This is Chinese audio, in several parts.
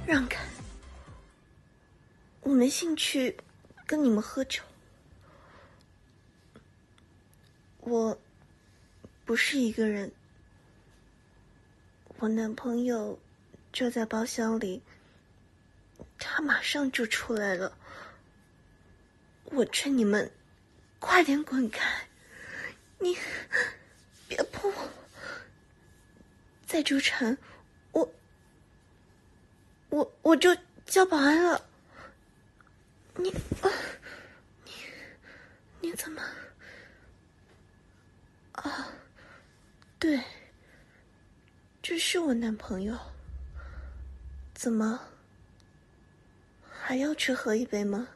让开，我没兴趣跟你们喝酒。我不是一个人，我男朋友就在包厢里，他马上就出来了。我劝你们快点滚开，你别碰我，再纠缠我就叫保安了。你怎么啊？对，这是我男朋友。怎么还要去喝一杯吗？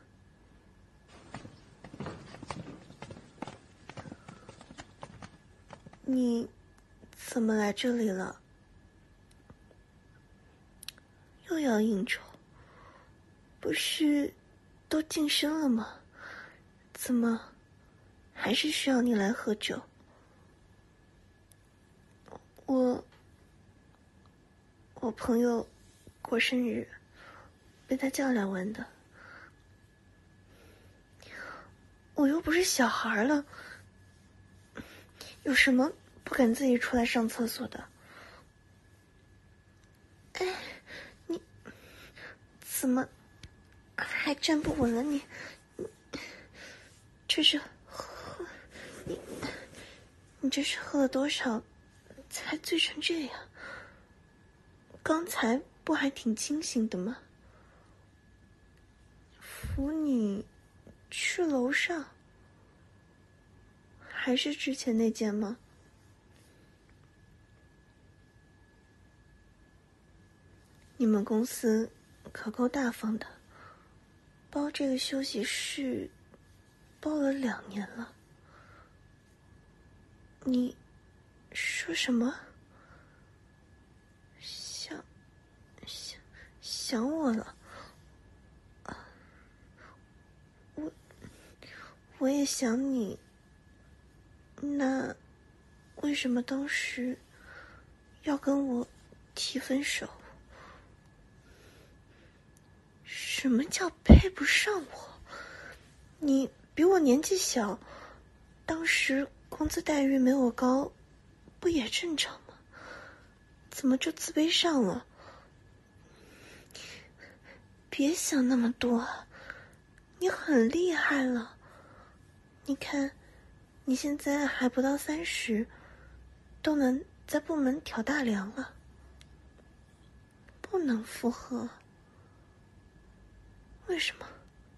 你怎么来这里了？又要应酬？不是都晋升了吗？怎么还是需要你来喝酒？我朋友过生日，被他叫来玩的。我又不是小孩了，有什么不敢自己出来上厕所的？哎，你怎么还站不稳了？你这是喝你这是喝了多少才醉成这样？刚才不还挺清醒的吗？扶你去楼上，还是之前那间吗？你们公司可够大方的，包这个休息室包了2年了。你说什么？想我了？我也想你。那为什么当时要跟我提分手？什么叫配不上我？你比我年纪小，当时工资待遇没我高，不也正常吗？怎么就自卑上了？别想那么多，你很厉害了。你看，你现在还不到30，都能在部门挑大梁了。不能复合？为什么？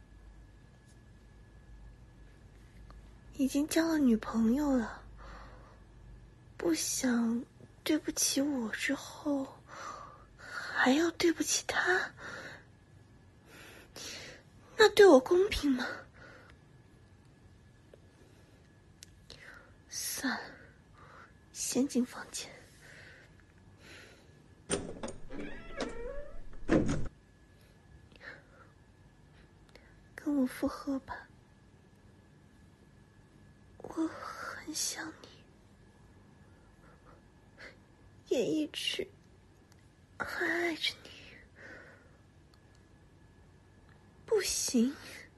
已经交了女朋友了，不想对不起我之后，还要对不起他，那对我公平吗？算了，先进房间。跟我复合吧，我很想你，也一直还爱着你。不行，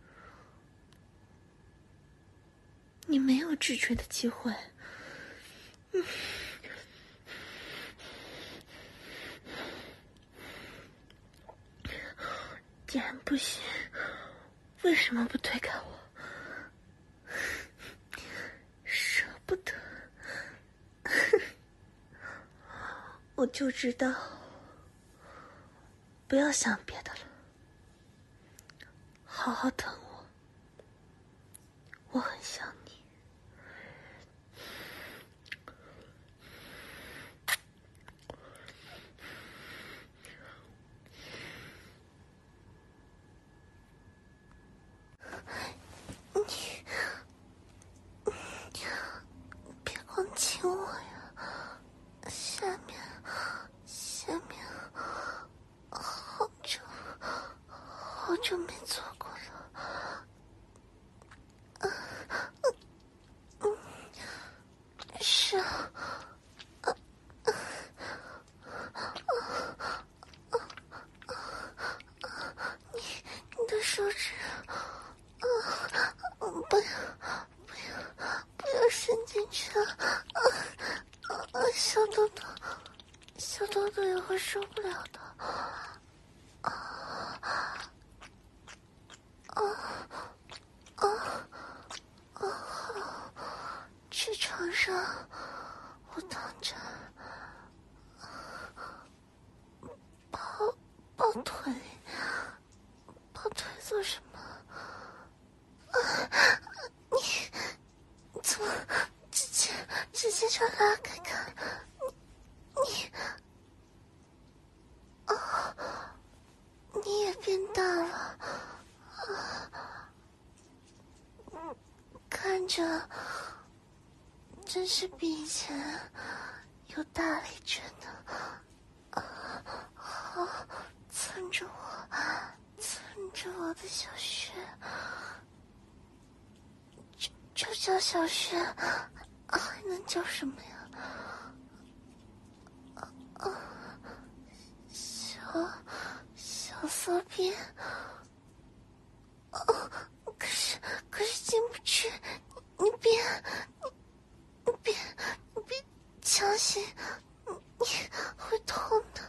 你没有拒绝的机会。既然不行，为什么不推开我？舍不得。我就知道，不要想别的了，好好疼我，我很想你。别光亲我呀，下面好久没做过了。是啊。 手指，不要伸进去小豆豆也会受不了的。去床上，我躺着，抱腿做什么？你怎么直接就拉开看？你也变大了，看着真是比以前有大力着呢。好，蹭着我的小穴，就叫小穴，还能叫什么呀？小骚逼，可是进不去，你别强行，你会痛的。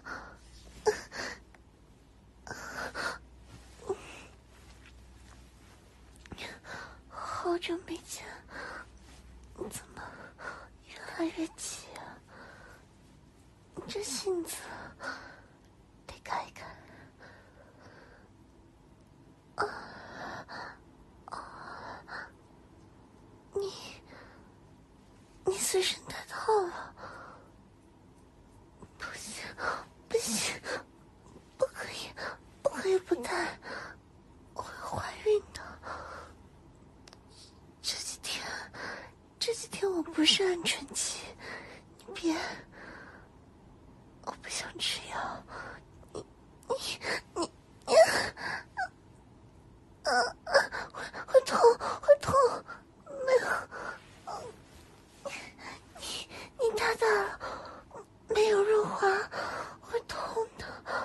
好久没见，怎么越来越急啊？这性子得改一改。你随身带套了？不行，不可以不带，我会怀孕的。这几天我不是安全期，你别，我不想吃药，你会痛，没有，你太大了，没有润滑，会痛的。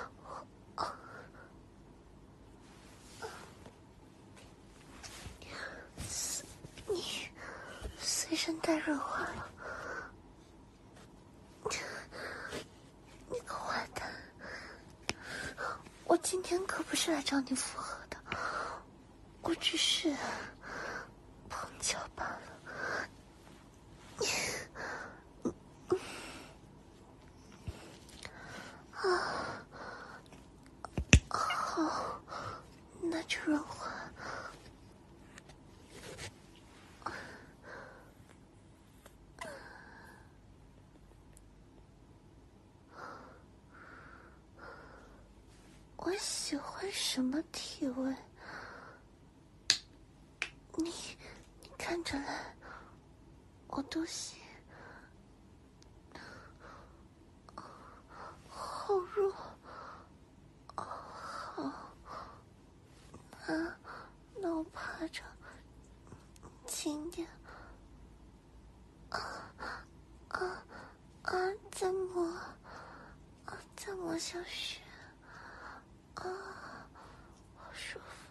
你随身带润滑了，你个坏蛋！我今天可不是来找你复合的，我只是碰巧罢了。好，那就润滑。我喜欢什么体位？你看着来，我都行。好弱，好，那我趴着，轻点。再摸小穴，好舒服。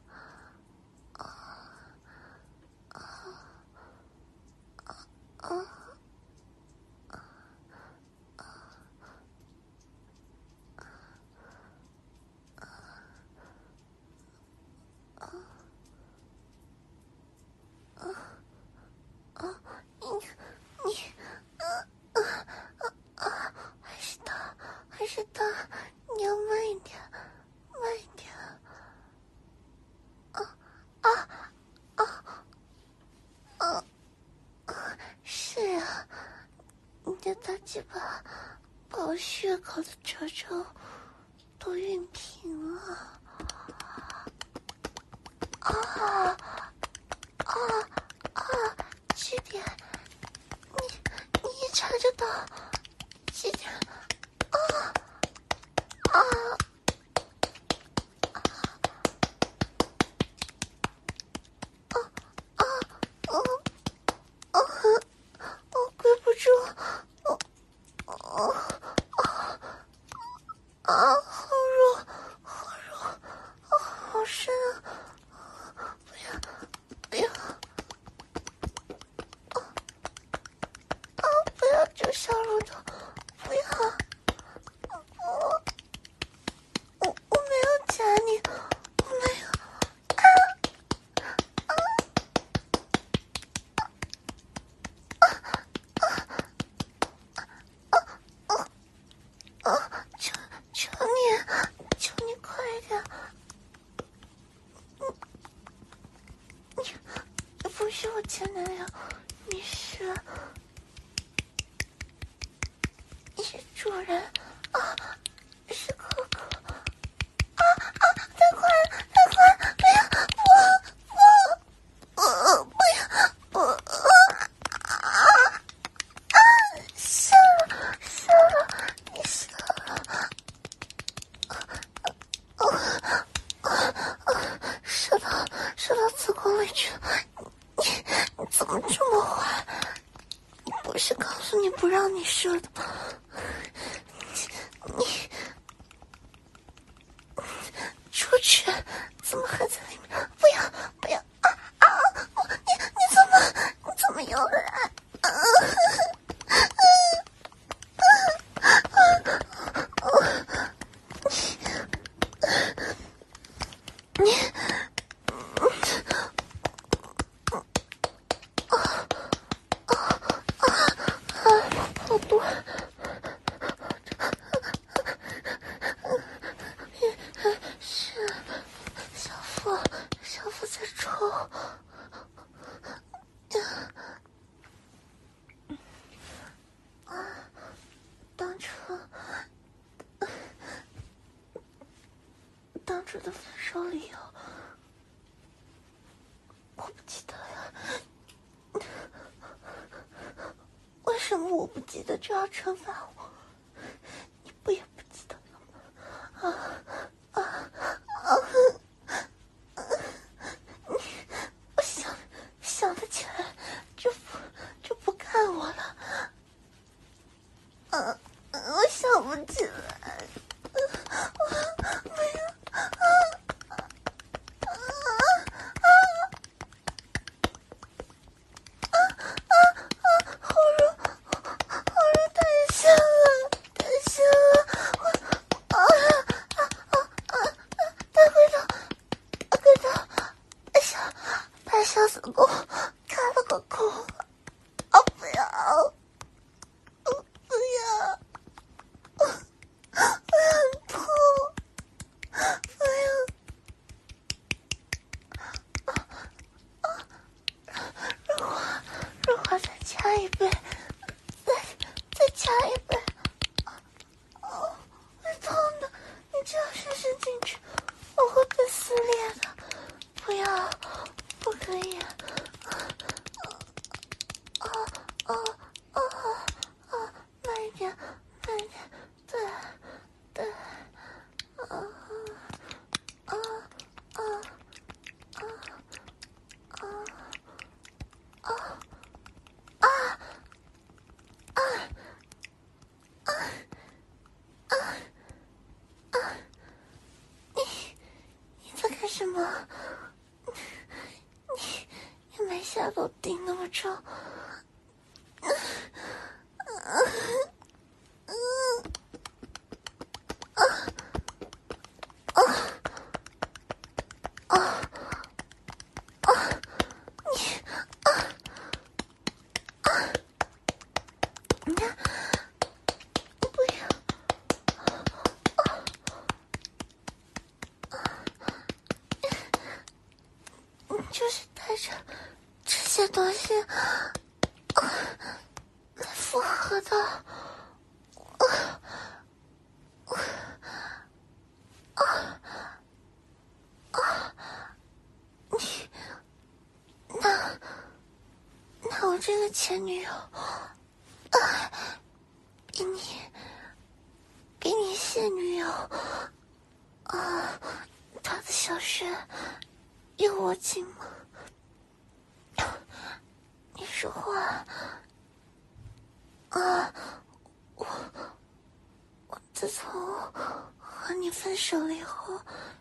还是大，你要慢一点，慢一点。是呀，你的大鸡巴把我血口的褶皱都熨平了。轻点，你也察觉到，轻点。我跪不住，好弱，好深啊！ 主人啊，是可可太快了，太快了，不要，不要，射了，你射了，射到子宫里去了，你怎么这么坏？不是告诉你不让你射的吗？你出去，怎么还在里面？不要你怎么又来？好多。是小腹在抽。当初的分手理由我不记得了，为什么我不记得就要惩罚我？你不也不记得了吗？我想得起来就不看我了。我想不起来。没有。好热，太香了，快到，哎呀，太小子宫开了个孔，不要，不要，我很痛，不要。润滑再加一杯，再加一杯。会痛的，你这样深深进去，我会被撕裂的。不要，不可以。慢一点，对。你在干什么？你没下楼顶那么重。就是带着这些东西来复合的。那我这个前女友比你现女友她的小穴有我紧吗？你说话我自从和你分手了以后，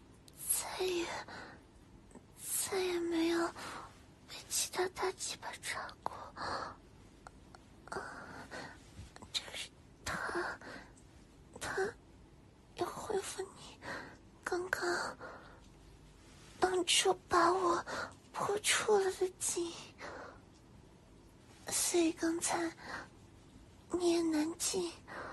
再也没有被其他大鸡巴插过。就是他要恢复你当初把我破出了的基因，所以刚才你也难进。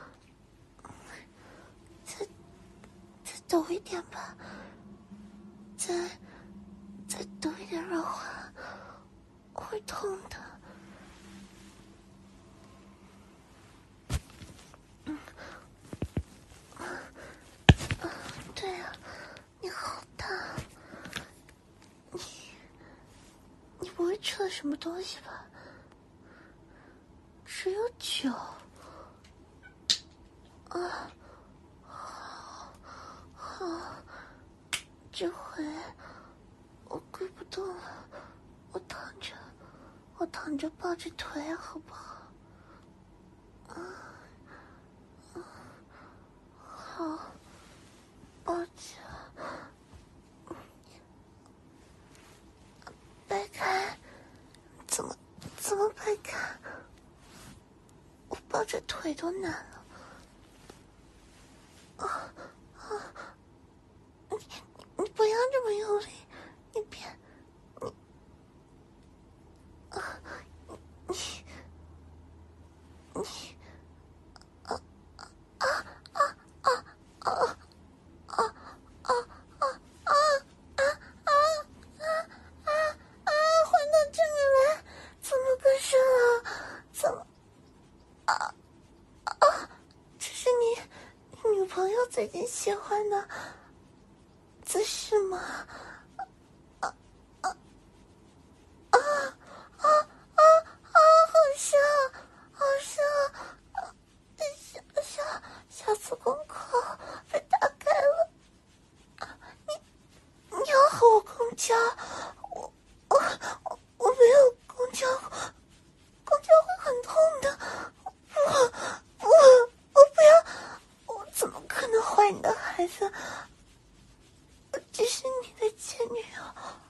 再抖一点吧，再抖一点润滑，会痛的。 什么东西吧？只有酒。啊，好，这回我跪不动了，我躺着抱着腿好不好？好，抱着。掰开，怎么掰开？我抱着腿都难了。你不要这么用力，你别，换到这里来，怎么回事啊？怎么？这是你女朋友最近喜欢的姿势吗？好笑！小子宫口被打开了。你要和我公交？我没有公交，公交会很痛的。我不要！我怎么可能怀你的孩子？我只是你的前女友。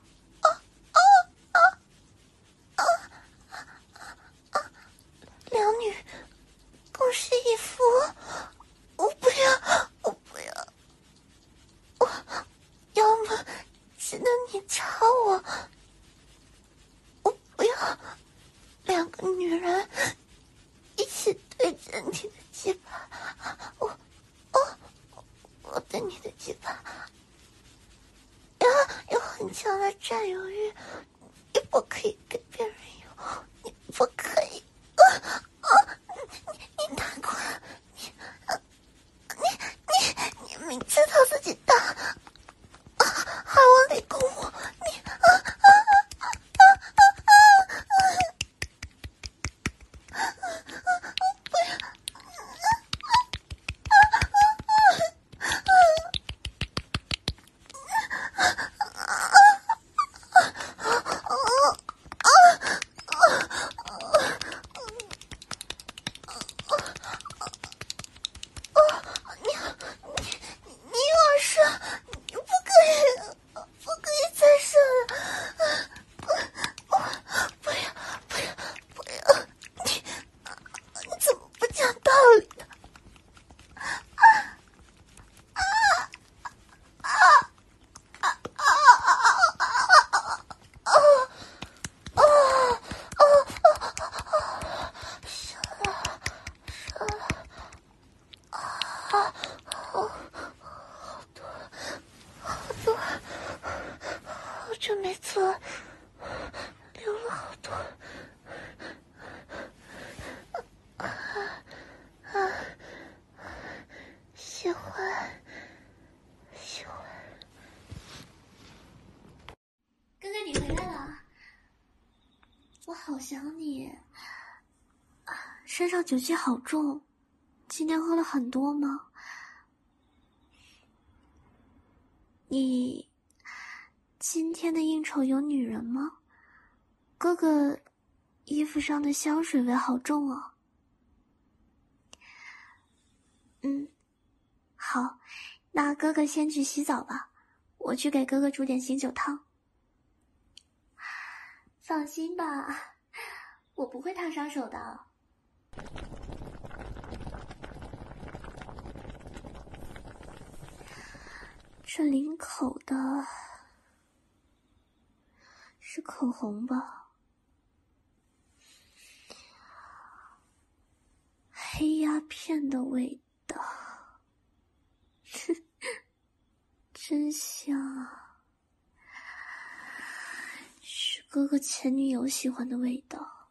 两女共侍一夫，我不要！我要么只能你插我，我不要两个女人一起对着你的鸡巴，我对你的鸡巴有很强的占有欲，你不可以给别人有，你不可以。你太快，你明知道自己大，还往里拱我，你你有事，你不可以再射了，不要，你怎么不讲道理呢？好久没做，流了好多。喜欢。 哥哥，你回来了，我好想你。身上酒气好重，今天喝了很多吗？你今天的应酬有女人吗？哥哥衣服上的香水味好重哦。好，那哥哥先去洗澡吧，我去给哥哥煮点醒酒汤。放心吧，我不会烫伤手的。这领口的是口红吧？黑鸦片的味道，真香啊！是哥哥前女友喜欢的味道。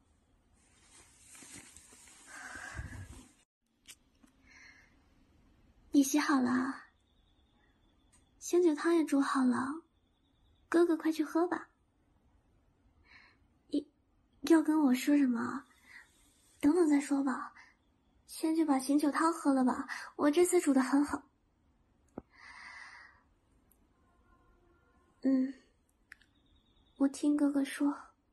你洗好了？醒酒汤也煮好了，哥哥快去喝吧。 要跟我说什么？等等再说吧，先去把醒酒汤喝了吧，我这次煮的很好。我听哥哥说，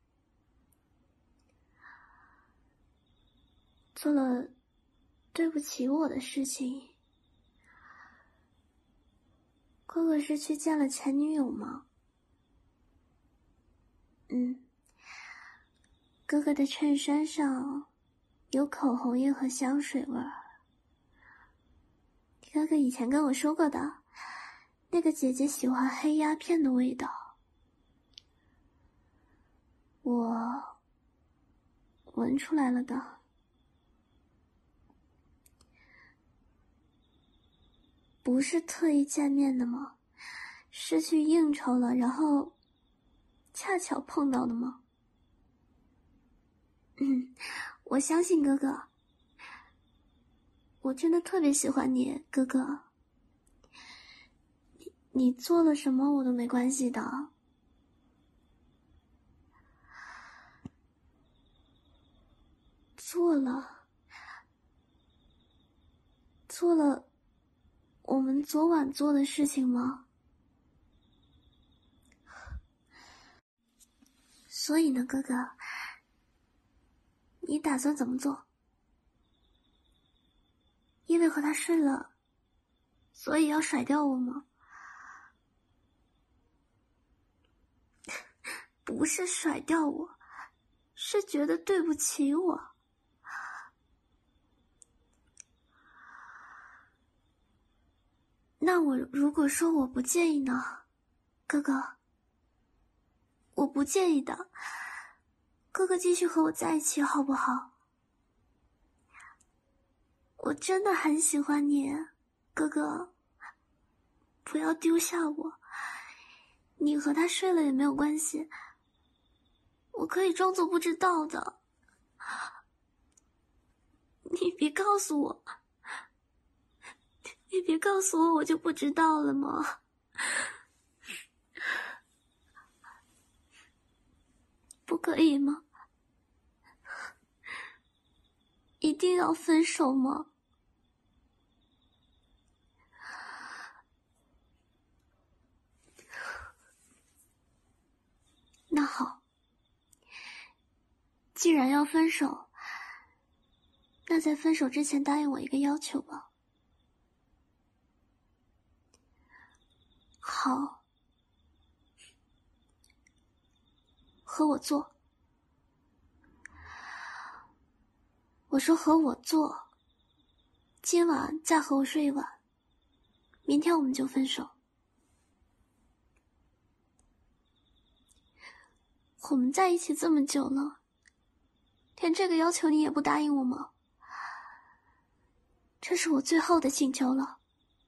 做了对不起我的事情。哥哥是去见了前女友吗？哥哥的衬衫上有口红印和香水味儿。哥哥以前跟我说过的，那个姐姐喜欢黑鸦片的味道。我闻出来了的。不是特意见面的吗？是去应酬了，然后恰巧碰到的吗？我相信哥哥。我真的特别喜欢你，哥哥。你做了什么我都没关系的。做了我们昨晚做的事情吗？所以呢，哥哥，你打算怎么做？因为和他睡了，所以要甩掉我吗？不是甩掉我，是觉得对不起我。那我如果说我不介意呢，哥哥？我不介意的，哥哥继续和我在一起好不好？我真的很喜欢你，哥哥，不要丢下我。你和他睡了也没有关系，我可以装作不知道的。你别告诉我，你别告诉我，我就不知道了吗？不可以吗？一定要分手吗？那好，既然要分手，那在分手之前答应我一个要求吧。好，和我做。我说和我做，今晚再和我睡一晚，明天我们就分手。我们在一起这么久了，连这个要求你也不答应我吗？这是我最后的请求了。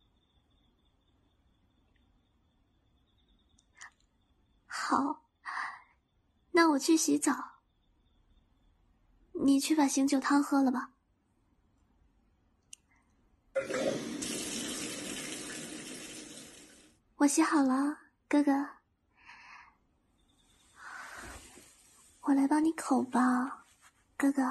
好，那我去洗澡，你去把醒酒汤喝了吧。我洗好了，哥哥，我来帮你口吧，哥哥。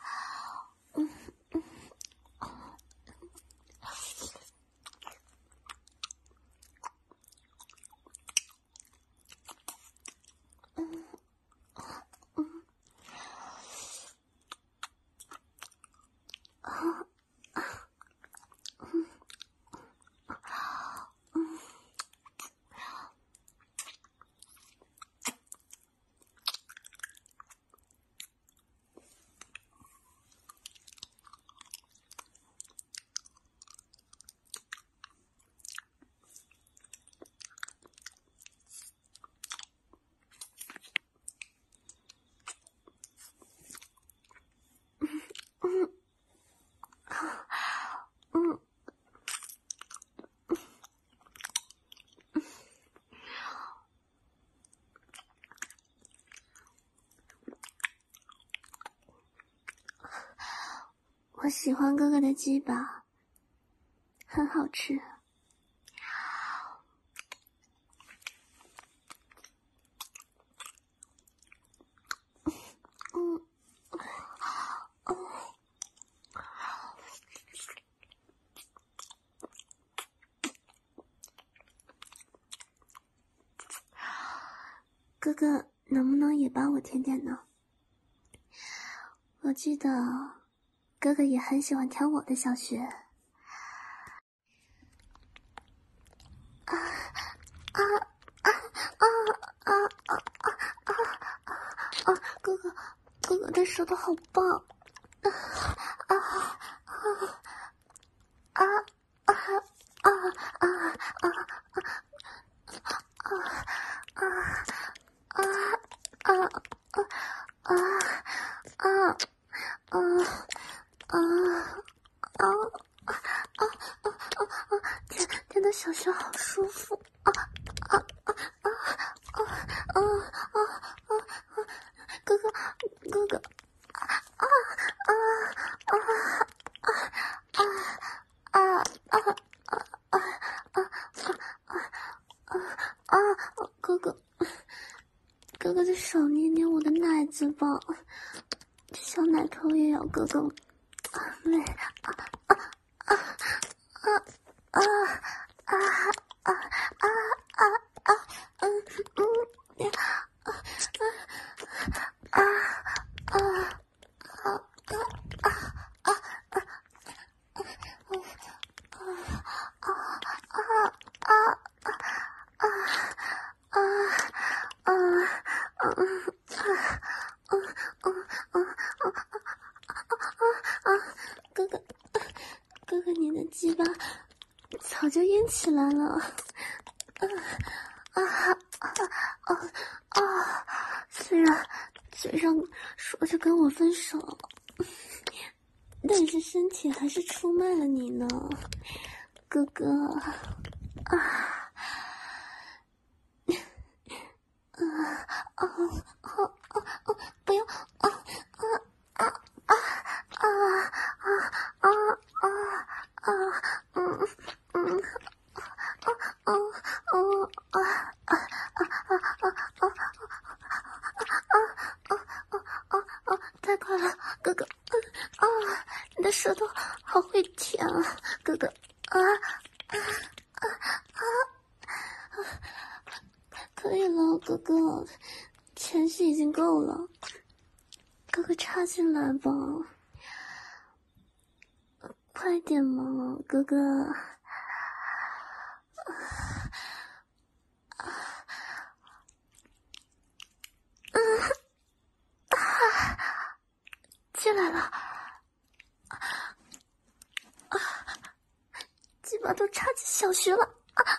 我喜欢哥哥的鸡巴，很好吃。 哥哥能不能也帮我舔舔呢？我记得哥哥也很喜欢舔我的小穴。哥哥的舌头好棒！舔的小穴好舒服！哥哥，哥哥的手捏捏我的奶子吧，这小奶头也要哥哥累。哥哥，你的鸡巴早就硬起来了。虽然嘴上说着跟我分手，但是身体还是出卖了你呢，哥哥。不要！太快了，哥哥！你的舌头好会舔啊，哥哥！可以了，哥哥，前戏已经够了，哥哥插进来吧，快点嘛，哥哥！进来了，鸡巴都插进小穴了，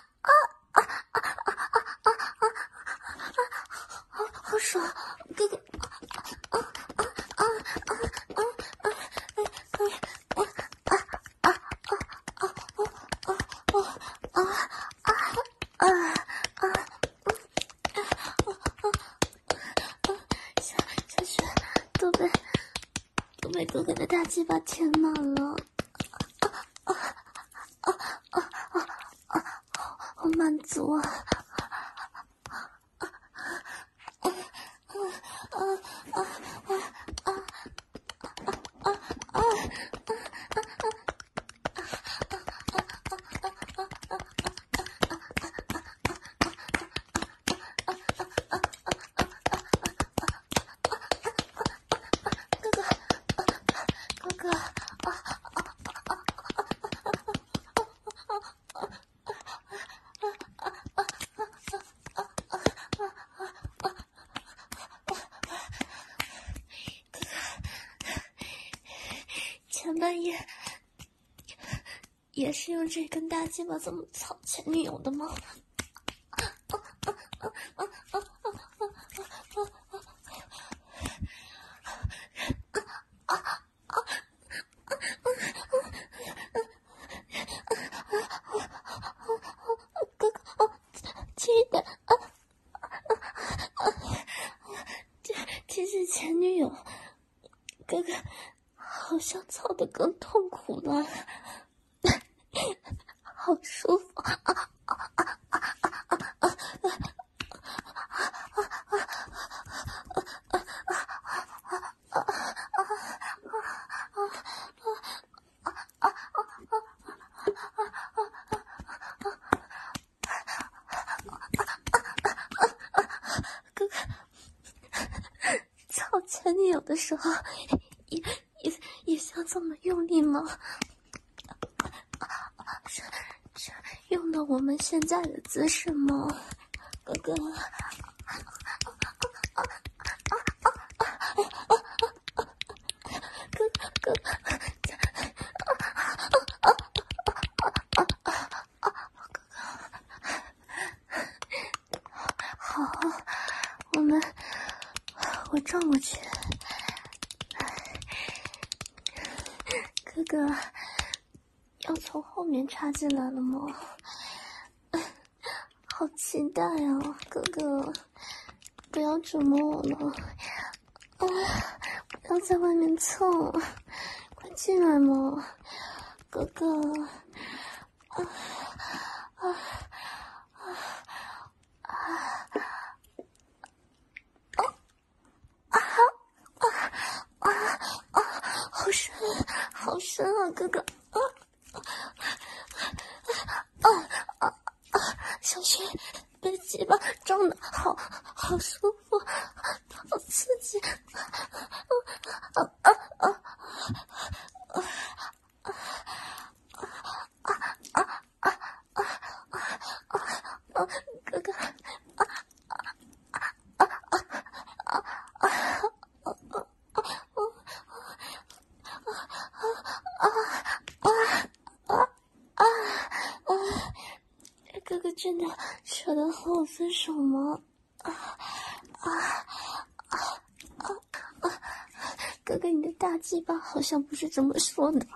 好爽，哥哥！小雪都被哥哥的大鸡巴填满了，好满足啊！前半夜也是用这根大鸡巴这么操前女友的吗？哥哥，轻一点！这是前女友，哥哥好像操得更痛苦了，好舒服！哥哥， 的时候也想这么用力吗？是用到我们现在的姿势吗？哥哥。我转过去，哥哥要从后面插进来了吗？好期待啊，哥哥，不要折磨我了，不要在外面蹭，快进来嘛，哥哥，好深啊，哥哥，小雪被鸡巴撞得好舒服，好刺激，哥哥。哥哥真的舍得和我分手吗？哥哥，你的大鸡巴好像不是这么说的。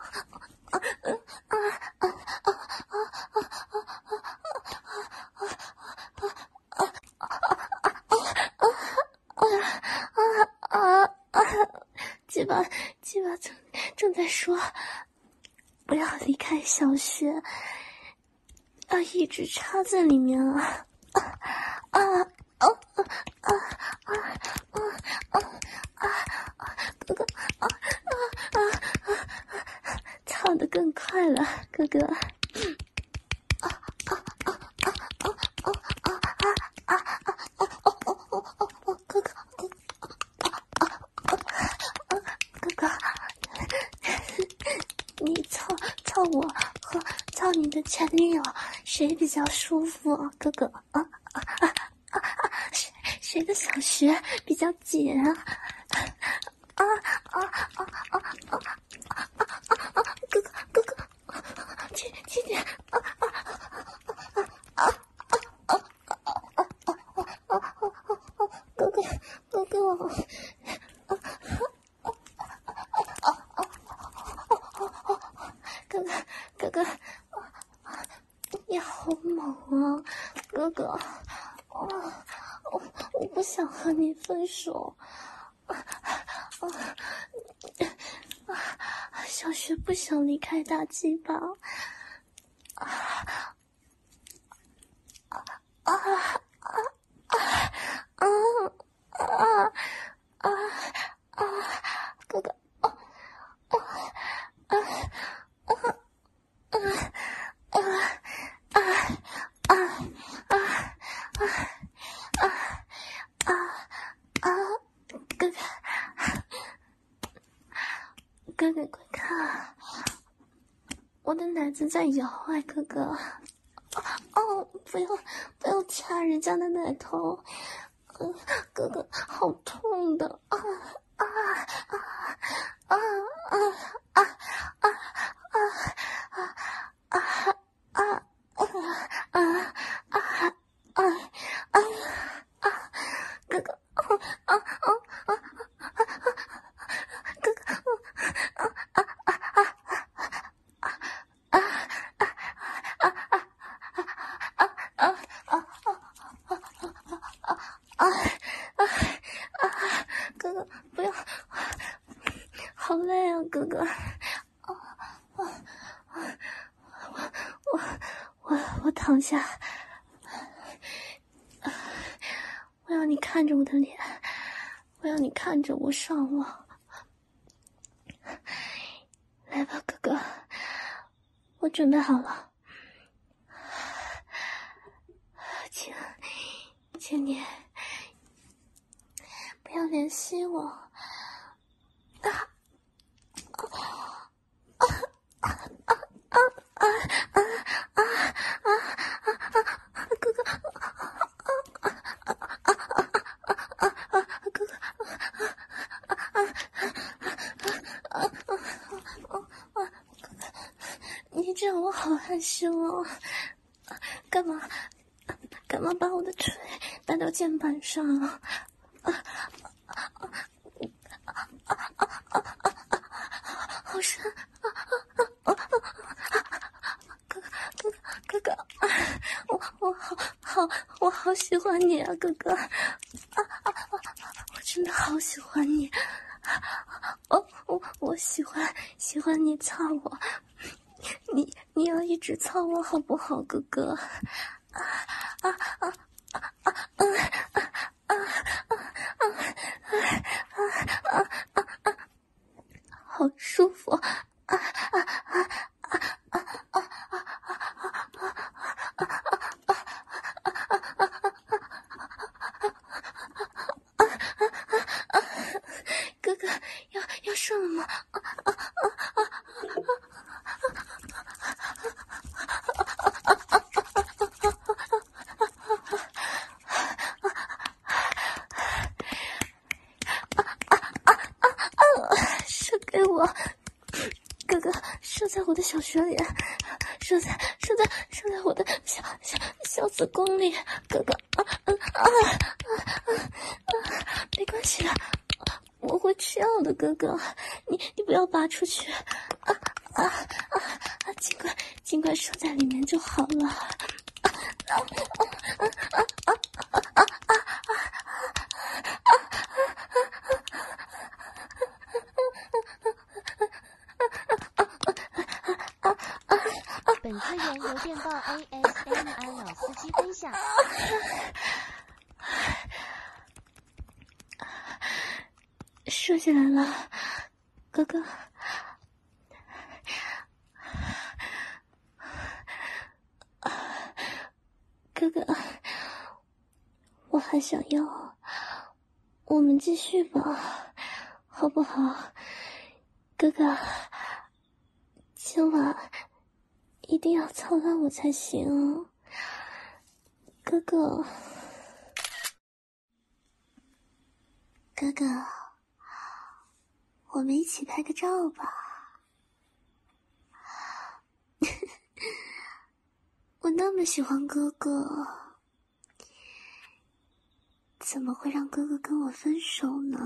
鸡巴正在说不要离开小学，要一直插在里面啊！哥哥，操得更快了，哥哥。你操我和操你的前女友，谁比较舒服啊？哥哥谁的小穴比较紧啊？哥哥，轻点！哥哥。哥哥，你好猛啊，哥哥！我不想和你分手。小雪不想离开大鸡巴。哥哥。哥哥快看，我的奶子在摇啊，哥哥！不要掐人家的奶头，哥哥好痛的哥哥。哥哥不要，好累啊，哥哥。我躺下，我要你看着我的脸，我要你看着我上网。来吧，哥哥，我准备好了，请你不要怜惜我， 你这样我好害羞哦。干嘛把我的腿搭到键盘上啊？好深！哥哥，我好喜欢你啊，哥哥！我真的好喜欢你！我喜欢你操我，你要一直操我好不好，哥哥？好舒服！哥哥，要射了吗？射给我，哥哥，射在我的小穴里，射在我的小子宫里，哥哥，没关系的，我会吃药的，哥哥，你不要拔出去，尽管射在里面就好了。 本次原由电报 ASMR 老司机分享。 射进来了，哥哥。哥哥，我还想要，我们继续吧，好不好？哥哥，今晚一定要操到我才行哦，哥哥。哥哥，我们一起拍个照吧。我那么喜欢哥哥，怎么会让哥哥跟我分手呢？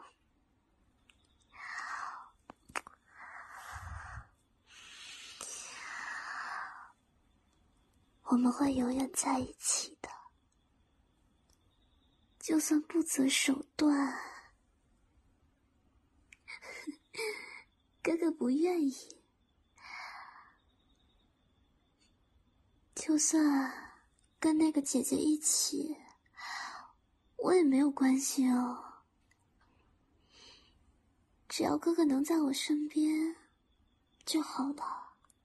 我们会永远在一起的，就算不择手段。哥哥不愿意，就算跟那个姐姐一起，我也没有关系哦。只要哥哥能在我身边就好了。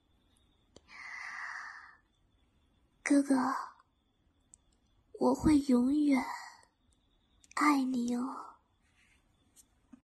哥哥，我会永远爱你哦。